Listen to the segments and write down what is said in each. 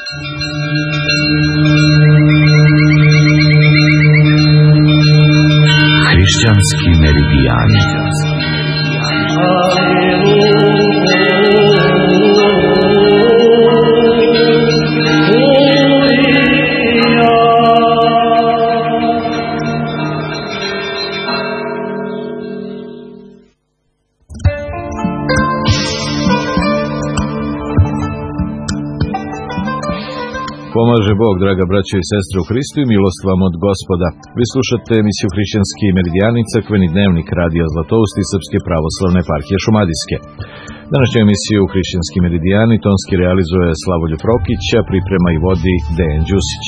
Hrišćanski meridijani. Pomaže Bog, draga braćo i sestre u Hristu, i milost vam od Gospoda. Vi slušate emisiju Hrišćanski meridijani, crkveni dnevnik radija Zlatousti i Srpske pravoslavne eparhije Šumadijske. Današnju emisiju Hrišćanski meridijani tonski realizuje Slavoljub Rokića, priprema i vodi Dejan Đusić.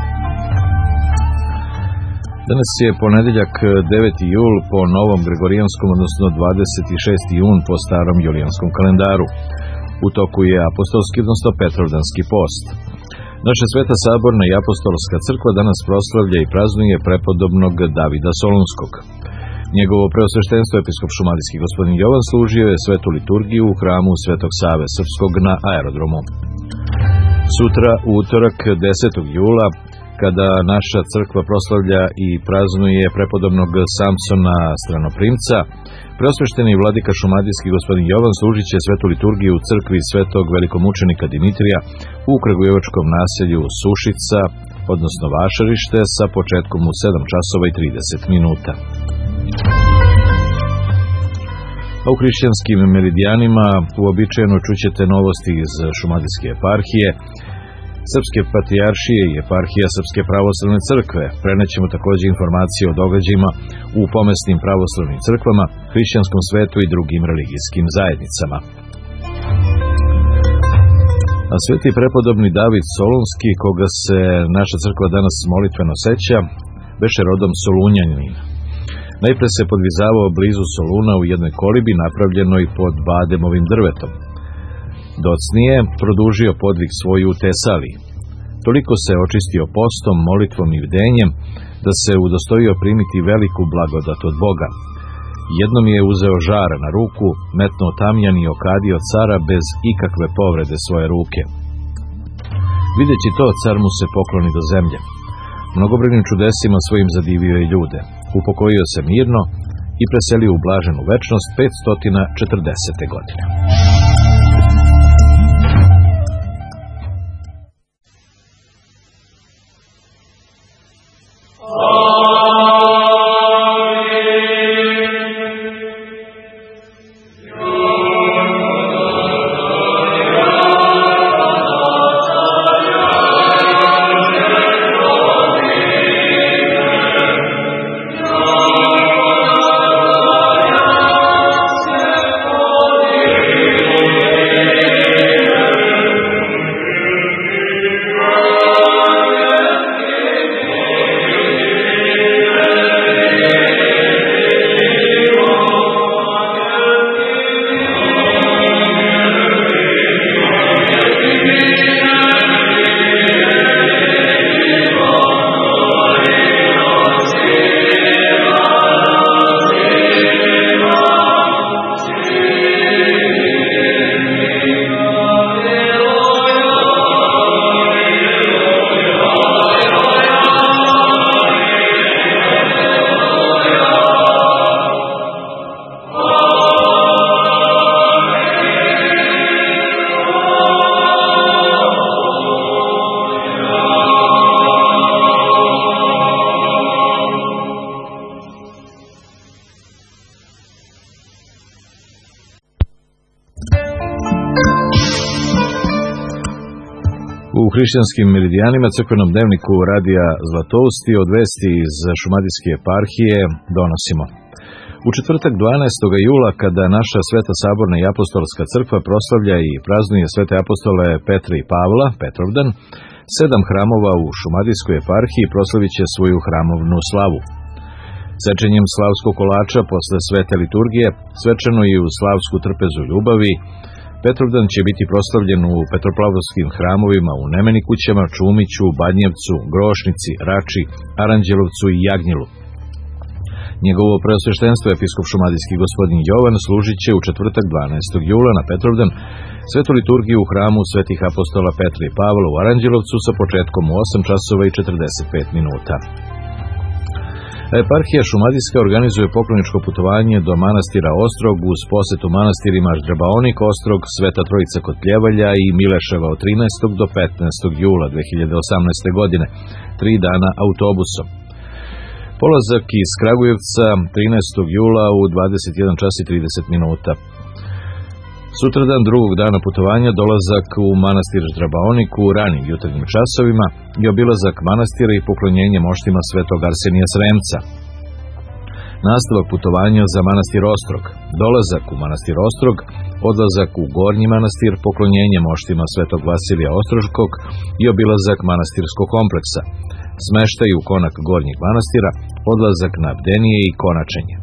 Danas je ponedeljak 9. jul po novom gregorijanskom, odnosno 26. jun po starom julijanskom kalendaru. U toku je apostolski, odnosno Petrovdanski post. Naša Sveta saborna i apostolska crkva danas proslavlja i praznuje prepodobnog Davida Solunskog. Njegovo preosveštenstvo episkop šumadijski gospodin Jovan služio je svetu liturgiju u hramu Svetog Save Srpskog na aerodromu. Sutra, u utorak 10. jula, kada naša crkva proslavlja i praznuje prepodobnog Samsona Stranoprimca, preosvešteni vladika šumadijski gospodin Jovan služit će svetu liturgiju u crkvi svetog velikomučenika Dimitrija u kragujevačkom naselju Sušica, odnosno Vašarište, sa početkom u 7:30. A u hrišćanskim meridijanima uobičajeno čućete novosti iz šumadijske eparhije, Srpske patrijaršije i eparhija Srpske pravoslavne crkve. Prenećemo također informacije o događajima u pomesnim pravoslavnim crkvama, hrišćanskom svetu i drugim religijskim zajednicama. A sveti prepodobni David Solunski, koga se naša crkva danas molitveno seća, beše rodom Solunjanin. Najpre se podvizavao blizu Soluna u jednoj kolibi napravljenoj pod bademovim drvetom. Docnije produžio podvig svoj u Tesaliji. Toliko se očistio postom, molitvom i bdenjem, da se udostojio primiti veliku blagodat od Boga. Jednom je uzeo žara na ruku, metnuo tamjan i okadio cara bez ikakve povrede svoje ruke. Videći to, car mu se pokloni do zemlje. Mnogobrojnim čudesima svojim zadivio je ljude. Upokojio se mirno i preselio u blaženu večnost 540. godine. U hrišćanskim meridijanima, crkvenom dnevniku radija Zlatousti, od vesti iz šumadijske eparhije donosimo. U četvrtak 12. jula, kada naša Sveta saborna i apostolska crkva proslavlja i praznuje svete apostole Petra i Pavla, Petrovdan, 7 hramova u šumadijskoj eparhiji proslavit će svoju hramovnu slavu. Sečenjem slavskog kolača posle svete liturgije, svečano i u slavsku trpezu ljubavi, Petrovdan će biti proslavljen u Petropavlovskim hramovima u Nemenikućama, Čumiću, Badnjevcu, Grošnici, Rači, Aranđelovcu i Jagnjelu. Njegovo preosveštenstvo episkop šumadijski gospodin Jovan služit će u četvrtak 12. jula na Petrovdan svetu liturgiju u hramu svetih apostola Petra i Pavla u Aranđelovcu sa početkom u 8 časova i 45 minuta. Eparhija šumadijska organizuje pokloničko putovanje do manastira Ostrog uz posetu manastirima Ždrebaonik, Ostrog, Sveta Trojica kod Pljevalja i Mileševa od 13. do 15. jula 2018. godine, 3 dana autobusom. Polazak iz Kragujevca 13. jula u 21 čas i 30 minuta. Sutradan drugog dana putovanja dolazak u manastir Ždrebaonik u ranim jutarnjim časovima i obilazak manastira i poklonjenje moštima svetog Arsenija Sremca. Nastavak putovanja za manastir Ostrog, dolazak u manastir Ostrog, odlazak u Gornji manastir, poklonjenje moštima svetog Vasilija Ostroškog i obilazak manastirskog kompleksa, smeštaj u konak Gornjeg manastira, odlazak na bdenije i konačenje.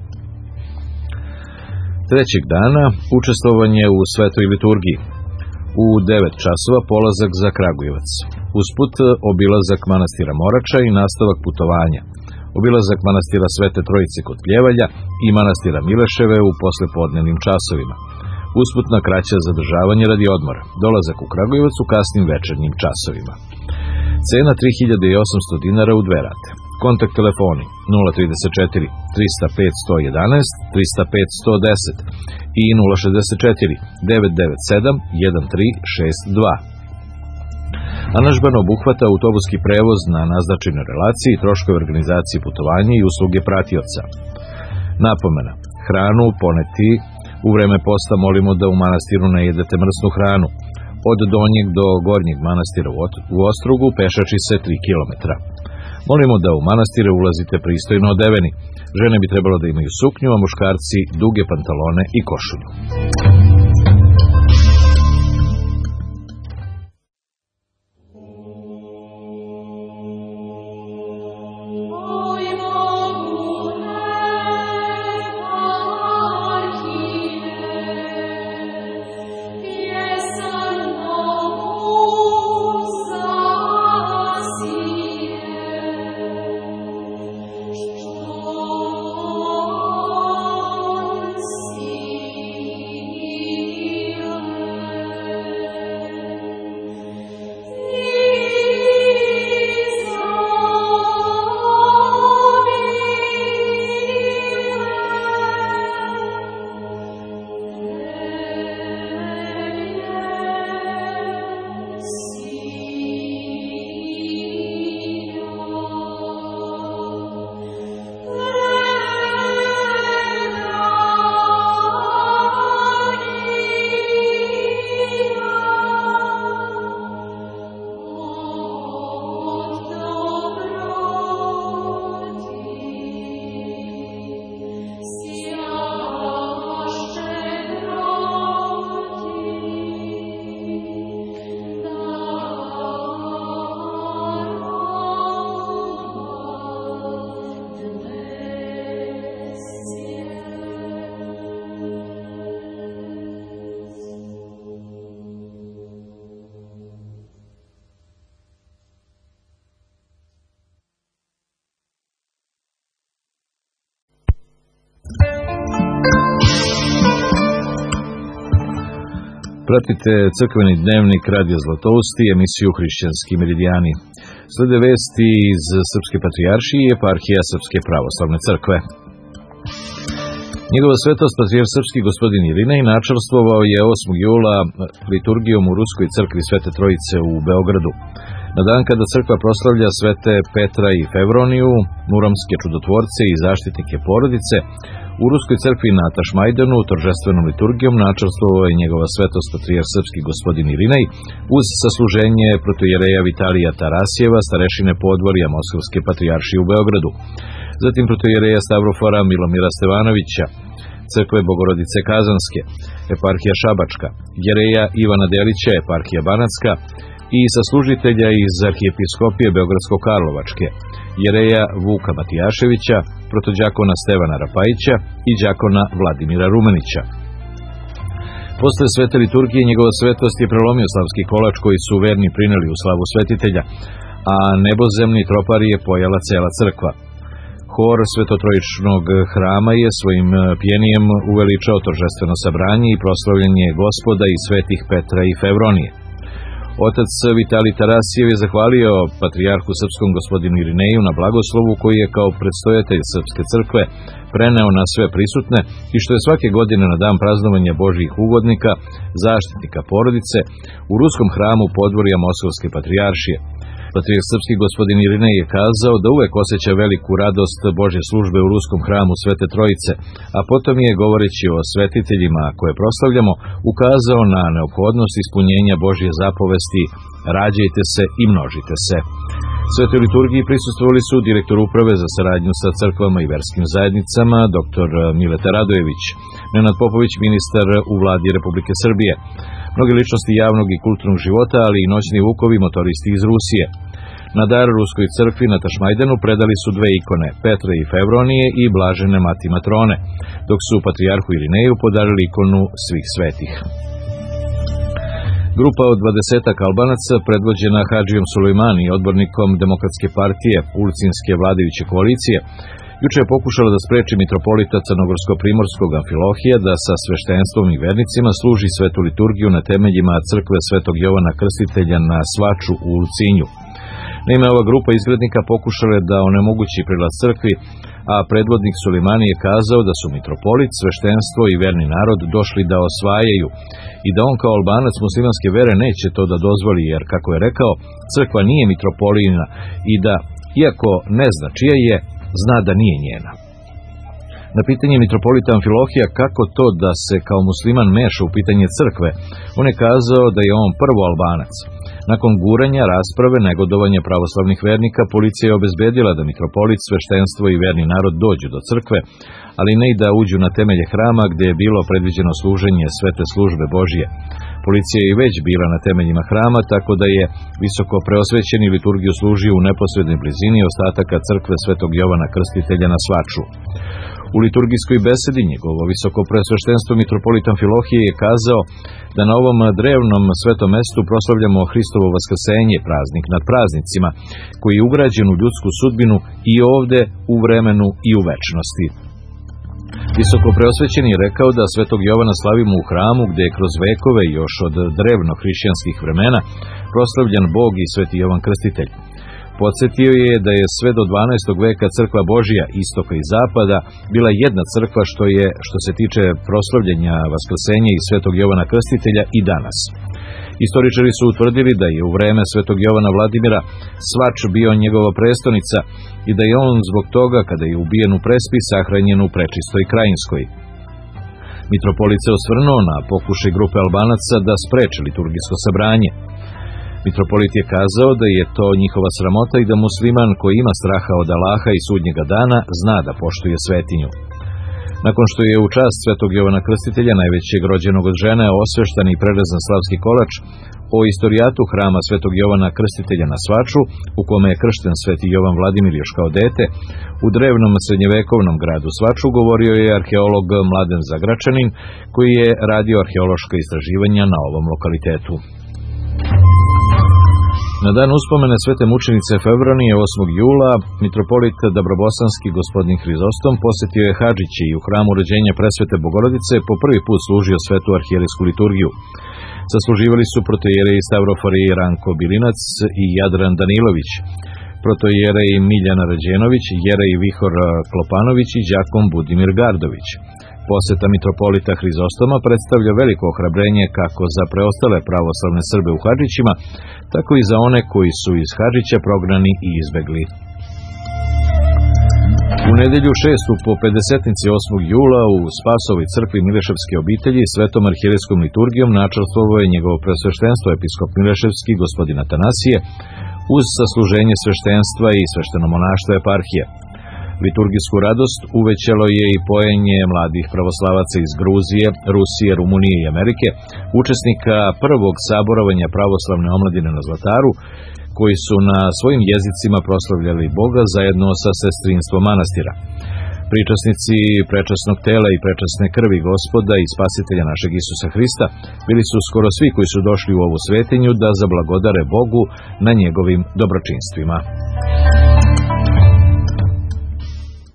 Trećeg dana učestvovanje u svetoj liturgiji. U 9 časova polazak za Kragujevac. Usput obilazak manastira Morača i nastavak putovanja. Obilazak manastira Svete Trojice kod Pljevalja i manastira Mileševe u poslepodnevnim časovima. Usputna kraća zadržavanje radi odmora. Dolazak u Kragujevac u kasnim večernjim časovima. Cena 3800 dinara u 2 rate. Kontakt telefoni 034 305 111 305 110 i 064 997 1362. Aranžman obuhvata autobuski prevoz na naznačenoj relaciji, troškove organizacije putovanja i usluge pratioca. Napomena: hranu poneti u vreme posta molimo da u manastiru ne jedete mrsnu hranu. Od Donjeg do Gornjeg manastira u Ostrogu pešači se 3 km. Molimo da u manastire ulazite pristojno odeveni. Žene bi trebalo da imaju suknju, a muškarci duge pantalone i košulju. Pratite crkveni dnevnik Radija Zlatousti, emisiju Hrišćanski meridijani. Slede vesti iz Srpske patrijaršije i eparhija Srpske pravoslavne crkve. Njegova svetost patrijarh srpski gospodin Irinej načarstvovao je 8. jula liturgijom u Ruskoj crkvi Svete Trojice u Beogradu. Na dan kada crkva proslavlja svete Petra i Fevroniju, muramske čudotvorce i zaštitnike porodice, u Ruskoj crkvi na Tašmajdanu торжественom liturgijom načarstvovao je njegova svetost patrijarh srpski gospodin Irinej uz sasluženje protojereja Vitalija Tarasijeva, starešine podvorja Moskovske patrijaršije u Beogradu, zatim protojereja Stavrofora Milomira Stevanovića, crkve Bogorodice Kazanske, eparhija Šabačka, jereja Ivana Delića, eparhija Banatska i saslužitelja iz arhijepiskopije Beogradsko-Karlovačke, jereja Vuka Matijaševića, protođakona Stevana Rapajića i đakona Vladimira Rumenića. Posle svete liturgije njegova svetost je prelomio slavski kolač koji su verni prineli u slavu svetitelja, a nebozemni tropar je pojela cela crkva. Hor Svetotrojičnog hrama je svojim pjenijem uveličao торжествено sabranje i proslavljanje Gospoda i svetih Petra i Fevronije. Otac Vitalij Tarasijev je zahvalio patrijarhu srpskom gospodinu Irineju na blagoslovu koji je kao predstojatelj Srpske crkve preneo na sve prisutne i što je svake godine na dan praznovanja Božjih ugodnika, zaštitnika porodice, u ruskom hramu podvorja Moskovske patrijaršije. Patrijarh srpski gospodin Irinej je kazao da uvek osjeća veliku radost Božje službe u ruskom hramu Svete Trojice, a potom je, govoreći o svetiteljima koje proslavljamo, ukazao na neophodnost ispunjenja Božje zapovesti rađajte se i množite se. Svetoj liturgiji prisustvovali su direktor uprave za saradnju sa crkvama i verskim zajednicama, dr. Mileta Radojević, Nenad Popović, ministar u vladi Republike Srbije, mnoge ličnosti javnog i kulturnog života, ali i noćni vukovi motoristi iz Rusije. Na dar Ruskoj crkvi na Tašmajdanu predali su dve ikone, Petra i Fevronije i Blažene Mati Matrone, dok su patrijarhu Irineju podarili ikonu svih svetih. Grupa od 20 Albanaca, predvođena Hadžijom Sulejmani, odbornikom Demokratske partije Ulcinske vladajuće koalicije, juče je pokušala da spreči mitropolita Crnogorsko-primorskog Amfilohija da sa sveštenstvom i vernicima služi svetu liturgiju na temeljima crkve Svetog Jovana Krstitelja na Svaču u Ulcinju. Naime, ova grupa izgrednika pokušala je da onemogući prilaz crkvi, a predvodnik Sulejmani je kazao da su mitropolit, sveštenstvo i verni narod došli da osvajaju i da on kao Albanac muslimanske vere neće to da dozvoli, jer, kako je rekao, crkva nije mitropolijina i da, iako ne zna čija je, zna da nije njena. Na pitanje mitropolita Amfilohija kako to da se kao musliman meša u pitanje crkve, on je kazao da je on prvo Albanac. Nakon guranja, rasprave, negodovanja pravoslavnih vernika, policija je obezbedila da mitropolit, sveštenstvo i verni narod dođu do crkve, ali ne i da uđu na temelje hrama gdje je bilo predviđeno služenje svete službe Božije. Policija je već bila na temeljima hrama, tako da je visoko preosvećeni liturgiju služio u neposrednoj blizini ostataka crkve Svetog Jovana Krstitelja na Svaču. U liturgijskoj besedi njegovo visoko preosveštenstvo mitropolit Amfilohije je kazao da na ovom drevnom svetom mestu proslavljamo Hristovo vaskrsenje, praznik nad praznicima, koji je ugrađen u ljudsku sudbinu i ovde, u vremenu i u večnosti. Visoko preosvećeni je rekao da Svetog Jovana slavimo u hramu gdje je kroz vekove još od drevno hrišćanskih vremena proslavljan Bog i Sveti Jovan Krstitelj. Podsjetio je da je sve do 12. veka crkva Božja, istoka i zapada, bila jedna crkva što se tiče proslavljenja vaskrsenja i Svetog Jovana Krstitelja i danas. Istoričari su utvrdili da je u vreme Svetog Jovana Vladimira Svač bio njegova prestonica i da je on zbog toga, kada je ubijen u Prespi, sahranjen u Prečistoj Krajinskoj. Mitropolit se osvrnuo na pokušaj grupe Albanaca da spreče liturgijsko sabranje. Mitropolit je kazao da je to njihova sramota i da musliman koji ima straha od Allaha i sudnjega dana zna da poštuje svetinju. Nakon što je u čast Svetog Jovana Krstitelja, najvećeg rođenog od žene, osveštan i prerezan slavski kolač, o istorijatu hrama Svetog Jovana Krstitelja na Svaču, u kome je kršten Sveti Jovan Vladimir još kao dete, u drevnom srednjevekovnom gradu Svaču govorio je arheolog Mladen Zagračanin, koji je radio arheološka istraživanja na ovom lokalitetu. Na dan uspomene svete mučenice Fevronije 8. jula, mitropolit Dabrobosanski gospodin Hrizostom posjetio je Hadžiće i u hramu rođenja Presvete Bogorodice po prvi put služio svetu arhijerejsku liturgiju. Sasluživali su protoijereji Stavrofor i Ranko Bilinac i Jadran Danilović, protoijereji Miljana Rađenović, jerej Vihor Klopanović i đakon Budimir Gardović. Posjeta mitropolita Hrizostoma predstavlja veliko ohrabrenje kako za preostale pravoslavne Srbe u Hadžićima, tako i za one koji su iz Hadžića prognani i izbegli. U nedelju 6. po 50-nici 8. jula u Spasovoj crkvi Mileševske obitelji svetom arhijerejskom liturgijom načastvovao je njegovo presveštenstvo episkop Mileševski gospodin Atanasije uz sasluženje sveštenstva i sveštenomonaštva eparhije. Liturgijsku radost uvećalo je i pojenje mladih pravoslavaca iz Gruzije, Rusije, Rumunije i Amerike, učesnika prvog saborovanja pravoslavne omladine na Zlataru, koji su na svojim jezicima proslavljali Boga zajedno sa sestrinstvom manastira. Pričasnici prečasnog tela i prečasne krvi Gospoda i Spasitelja našeg Isusa Hrista bili su skoro svi koji su došli u ovu svetinju da zablagodare Bogu na njegovim dobročinstvima.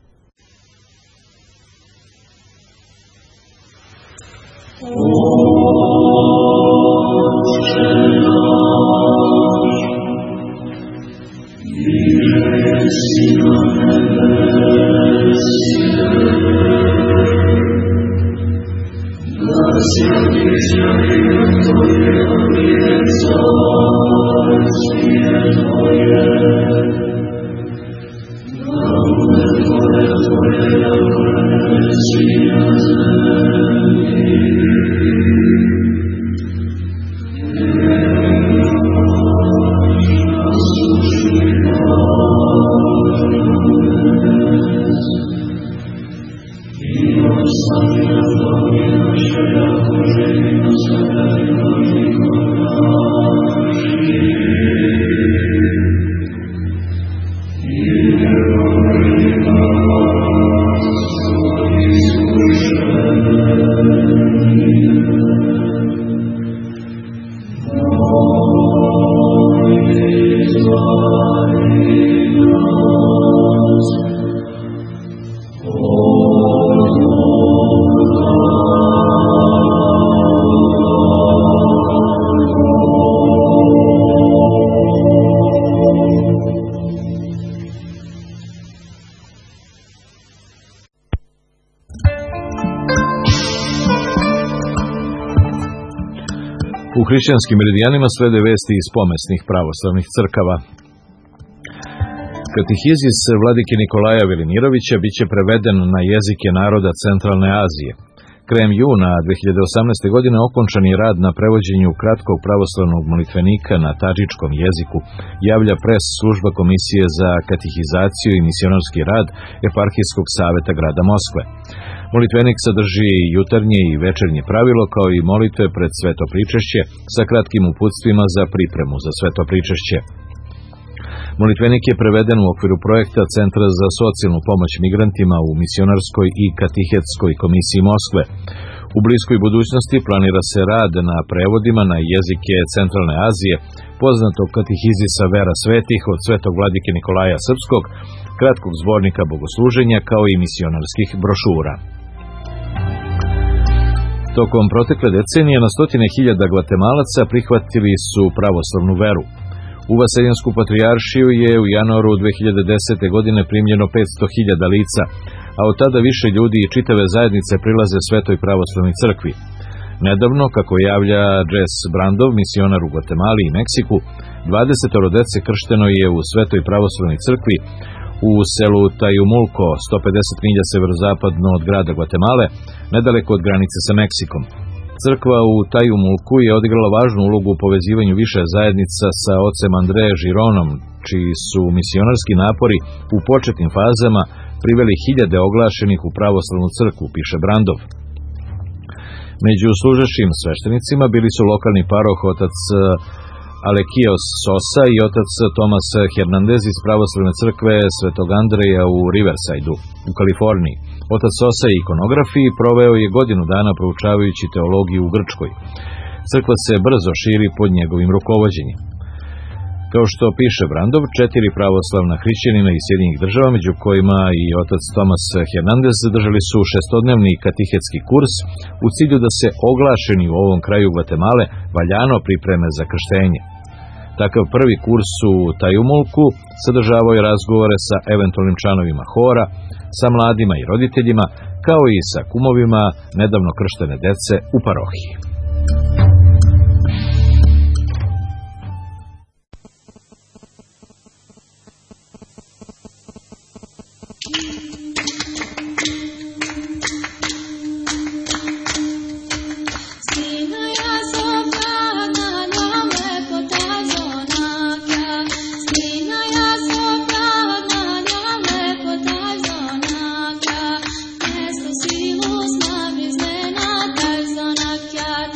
U hrišćanskim meridijanima slede vesti iz pomesnih pravoslavnih crkava. Katehizis vladike Nikolaja Velimirovića biće preveden na jezike naroda Centralne Azije. Krajem juna 2018. godine okončan je rad na prevođenju kratkog pravoslavnog molitvenika na tadžičkom jeziku, javlja pres služba Komisije za katehizaciju i misionarski rad Eparhijskog saveta grada Moskve. Molitvenik sadrži jutarnje i večernje pravilo, kao i molitve pred sveto pričešće sa kratkim uputstvima za pripremu za sveto pričešće. Molitvenik je preveden u okviru projekta Centra za socijalnu pomoć migrantima u misionarskoj i katehetskoj komisiji Moskve. U bliskoj budućnosti planira se rad na prevodima na jezike Centralne Azije, poznatog katehizisa Vera svetih od svetog vladike Nikolaja Srpskog, kratkog zbornika bogosluženja, kao i misionarskih brošura. Tokom protekle decenije na stotine hiljada Gvatemalaca prihvatili su pravoslavnu veru. U Vaseljansku patrijaršiju je u januaru 2010. godine primljeno 500.000 lica, a od tada više ljudi i čitave zajednice prilaze Svetoj pravoslavnoj crkvi. Nedavno, kako javlja Jess Brandov, misionar u Gvatemali i Meksiku, 20 dece kršteno je u Svetoj pravoslavnoj crkvi u selu Tajumulco, 150 milja severozapadno od grada Gvatemale, nedaleko od granice sa Meksikom. Crkva u Tajumulcu je odigrala važnu ulogu u povezivanju više zajednica sa ocem André Gironom, čiji su misionarski napori u početnim fazama priveli hiljade oglašenih u pravoslavnu crkvu, piše Brandov. Među služećim sveštenicima bili su lokalni paroh otac Alekios Sosa i otac Tomas Hernandez iz pravoslavne crkve Svetog Andreja u Riversideu, u Kaliforniji. Otac Sosa je ikonograf i proveo je godinu dana proučavajući teologiju u Grčkoj. Crkva se brzo širi pod njegovim rukovođenjem. Kao što piše Brandov, 4 pravoslavna hrišćanina iz Sjedinjenih Država, među kojima i otac Tomas Hernandez, zadržali su 6-dnevni katehetski kurs u cilju da se oglašeni u ovom kraju Gvatemale valjano pripreme za krštenje. Takav prvi kurs u Tajumulcu sadržavao je razgovore sa eventualnim članovima hora, sa mladima i roditeljima, kao i sa kumovima nedavno krštene dece u parohiji. Yeah.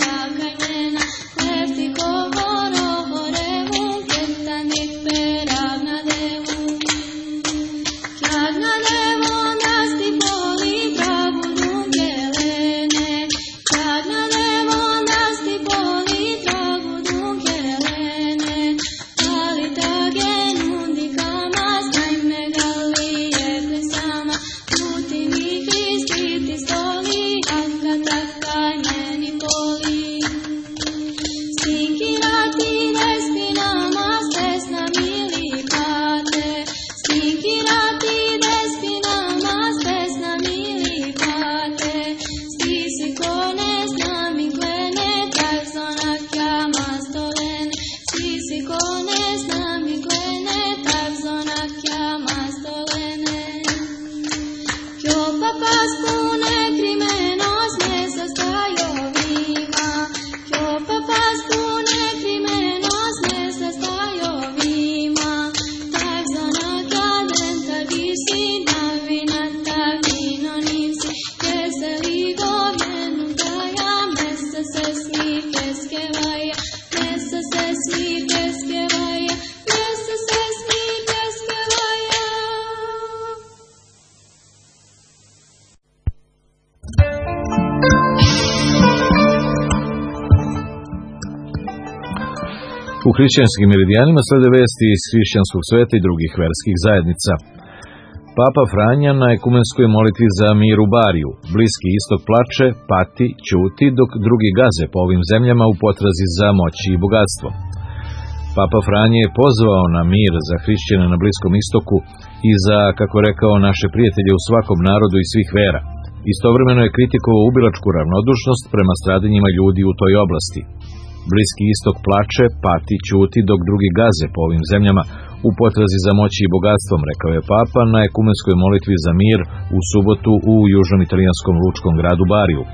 hrišćanskim meridijanima slede vesti iz hrišćanskog sveta i drugih verskih zajednica. Papa Franja na ekumenskoj molitvi za mir u Bariju. Bliski istok plače, pati, ćuti, dok drugi gaze po ovim zemljama u potrazi za moći i bogatstvo. Papa Franje je pozvao na mir za hrišćane na Bliskom istoku i za, kako rekao, naše prijatelje u svakom narodu i svih vera. Istovremeno je kritikovao ubilačku ravnodušnost prema stradanjima ljudi u toj oblasti. Bliski istok plače, pati, ćuti, dok drugi gaze po ovim zemljama u potrazi za moći i bogatstvom, rekao je Papa na ekumenskoj molitvi za mir u subotu u južnom italijanskom lučkom gradu Bariju.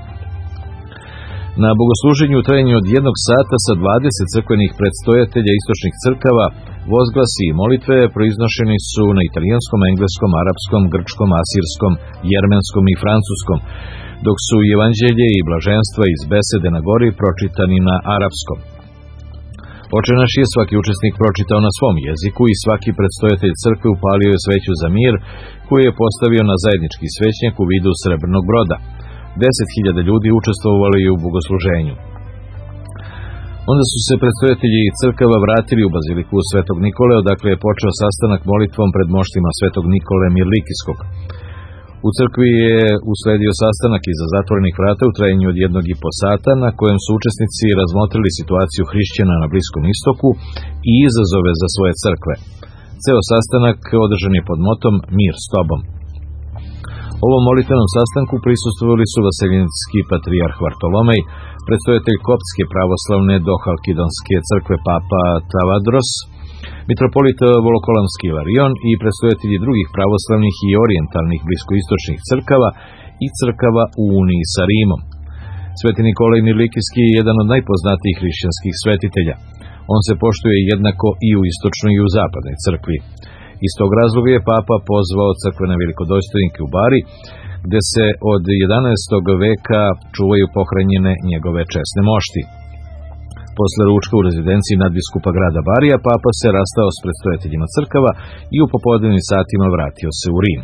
Na bogosluženju u trajanju od 1 sata sa 20 crkvenih predstojatelja istočnih crkava, vozglasi i molitve proiznošeni su na italijanskom, engleskom, arapskom, grčkom, asirskom, jermenskom i francuskom, dok su evanđelje i blaženstva iz besede na gori pročitani na arapskom. Oče naš je svaki učesnik pročitao na svom jeziku i svaki predstojatelj crkve upalio je sveću za mir, koju je postavio na zajednički svećnjak u vidu srebrnog broda. 10.000 ljudi učestvovali u bogosluženju. Onda su se predstojatelji crkava vratili u baziliku Svetog Nikole, odakle je počeo sastanak molitvom pred moštima Svetog Nikole Mirlikijskog. U crkvi je usledio sastanak iza zatvorenih vrata u trajanju od 1,5 sata, na kojem su učesnici razmotrili situaciju hrišćana na Bliskom istoku i izazove za svoje crkve. Ceo sastanak održan je pod motom Mir s tobom. Ovom molitvenom sastanku prisustvovali su vaseljenski patrijarh Vartolomej, predstojatelj Koptske pravoslavne Dohalkidonske crkve Papa Tavadros, mitropolit Volokolamski Ilarion i predstojatelji drugih pravoslavnih i orijentalnih bliskoistočnih crkava i crkava u uniji sa Rimom. Sveti Nikolaj Mirlikijski je jedan od najpoznatijih hrišćanskih svetitelja. On se poštuje jednako i u istočnoj i u zapadnoj crkvi. Iz tog razloga je Papa pozvao crkvene velikodostojnike u Bari, gde se od 11. veka čuvaju pohranjene njegove česne mošti. Posle ručka u rezidenciji nadbiskupa grada Barija, Papa se rastao s predstojateljima crkava i u popodnevnim satima vratio se u Rim.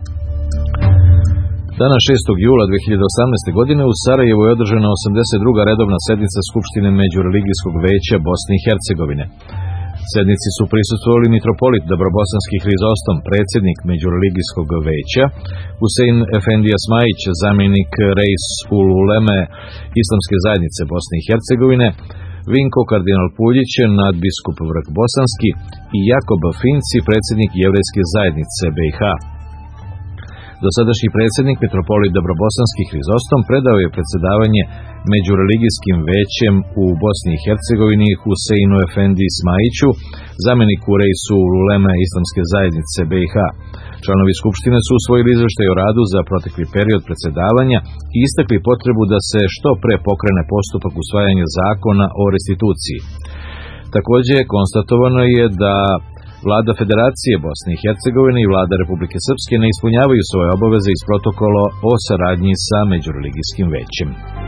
Dana 6. jula 2018. godine u Sarajevu je održana 82. redovna sednica Skupštine Međureligijskog veća Bosne i Hercegovine. Sednici su prisustvovali mitropolit Dobrobosanski Hrizostom, predsjednik Međureligijskog veća, Husein Efendija Smajić, zamjenik Reis ul Uleme Islamske zajednice Bosne i Hercegovine, Vinko kardinal Puljić, nadbiskup Vrh Bosanski i Jakob Finci, predsjednik Jevrejske zajednice BiH. Dosadašnji predsjednik mitropolit Dobrobosanski Hrizostom predao je predsjedavanje Međureligijskim većem u Bosni i Hercegovini Huseinu Efendiji Smajiću, zamjeniku Reisu Uleme Islamske zajednice BiH. Članovi Skupštine su usvojili izveštaj o radu za protekli period predsjedavanja i istakli potrebu da se što pre pokrene postupak usvajanja zakona o restituciji. Također konstatovano je da Vlada Federacije Bosne i Hercegovine i Vlada Republike Srpske ne ispunjavaju svoje obaveze iz protokola o saradnji sa Međureligijskim većem.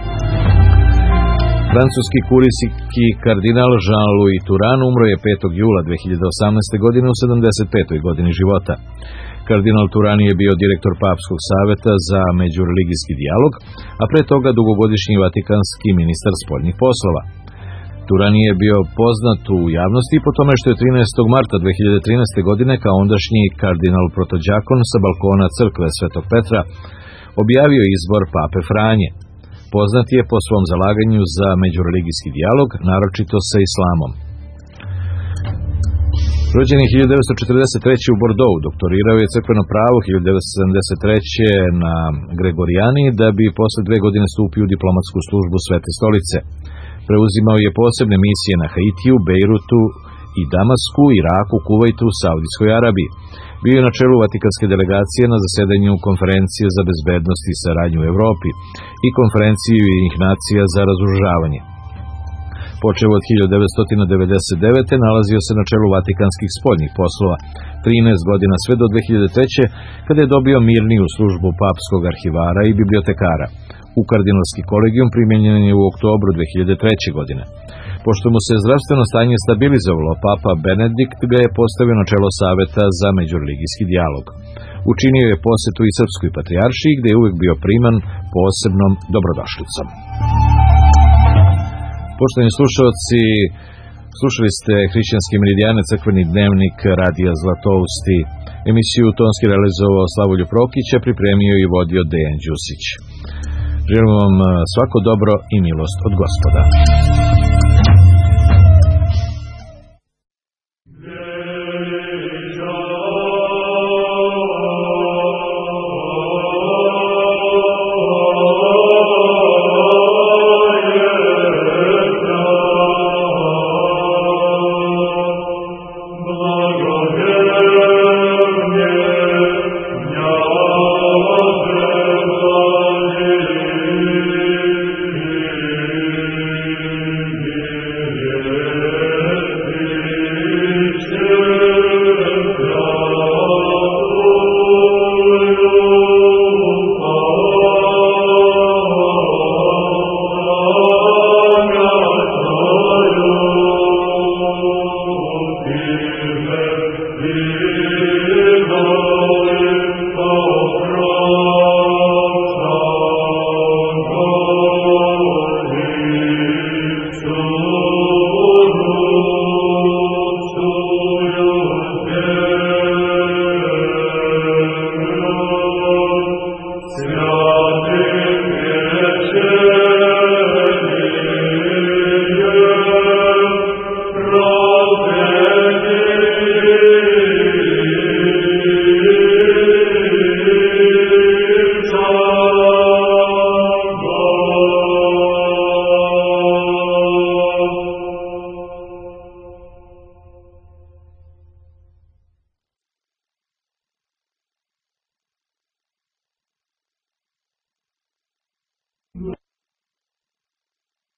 Francuski kurijski kardinal Jean-Louis Turhan umro je 5. jula 2018. godine u 75. godini života. Kardinal Turhan je bio direktor Papskog saveta za međureligijski dijalog, a pre toga dugogodišnji vatikanski ministar spoljnih poslova. Turhan je bio poznat u javnosti po tome što je 13. marta 2013. godine kao ondašnji kardinal protođakon sa balkona crkve Svetog Petra objavio izbor Pape Franje. Poznat je po svom zalaganju za međureligijski dijalog, naročito sa islamom. Rođen je 1943. u Bordeaux, doktorirao je crkveno pravo 1973. na Gregorijaniji, da bi posle 2 godine stupio u diplomatsku službu Svete stolice. Preuzimao je posebne misije na Haitiju, Bejrutu i Damasku, Iraku, Kuvajtu, Saudijskoj Arabiji. Bio je na čelu Vatikanske delegacije na zasedanju Konferencije za bezbednost i saradnju u Evropi i Konferenciji Ujedinjenih nacija za razoružavanje. Počeo od 1999. nalazio se na čelu Vatikanskih spoljnih poslova, 13 godina sve do 2003. kada je dobio mirniju službu papskog arhivara i bibliotekara. U kardinalski kolegijum primjenjen je u oktobru 2003. godine. Pošto mu se zdravstveno stanje stabilizovalo, Papa Benedikt ga je postavio na čelo Saveta za međureligijski dijalog. Učinio je posetu i Srpskoj patrijaršiji, gde je uvek bio priman posebnom dobrodošlicom. Poštovani slušalci, Slušali ste Hrišćanski meridijane, crkveni dnevnik Radija Zlatousti. Emisiju tonski realizovao Slavoljub Prokić, a pripremio i vodio Dejan Đusić. Želim vam svako dobro i milost od Gospoda.